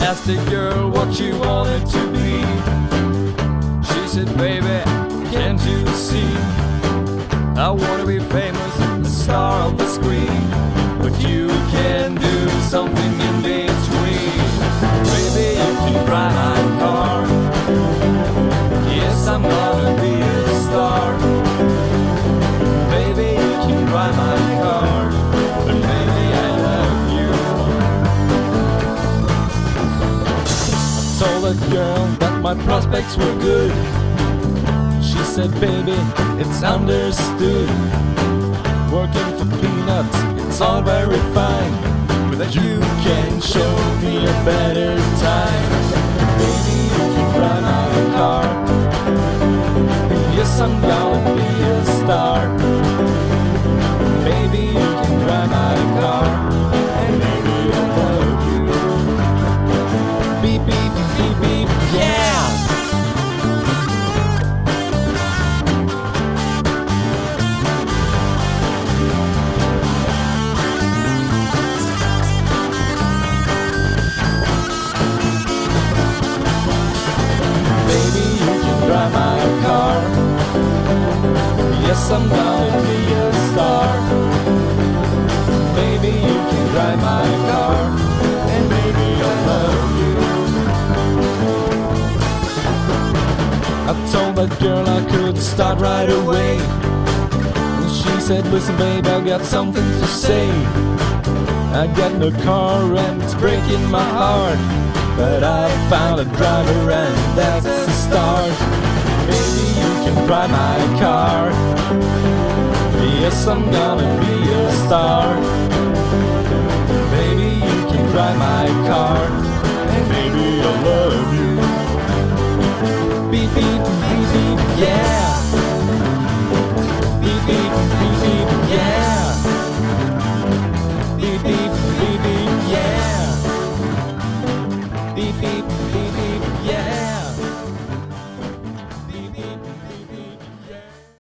asked the girl what she wanted to be. She said, baby, can't you see? I wanna be famous, the star of the screen, but you can do something in between. Baby, you can drive my car. Yes, I'm gonna be a star. Baby, you can drive my car, and baby, I love you. I told that girl that my prospects were good. She said, baby, it's understood. Working for peanuts, it's all very fine, but that you can show me a better time. Baby, you can drive my car. Yes, I'm gonna be a star. Baby, you can drive my car, and baby, I love you. Beep, beep, beep, beep, yeah! Drive my car. Yes, I'm gonna be a star. Baby, you can drive my car, and baby, I love you. I told that girl I could start right away. And she said, listen babe, I got something to say. I got no car and it's breaking my heart, but I found a driver and that's the start. Baby, you can drive my car. Yes, I'm gonna be a star.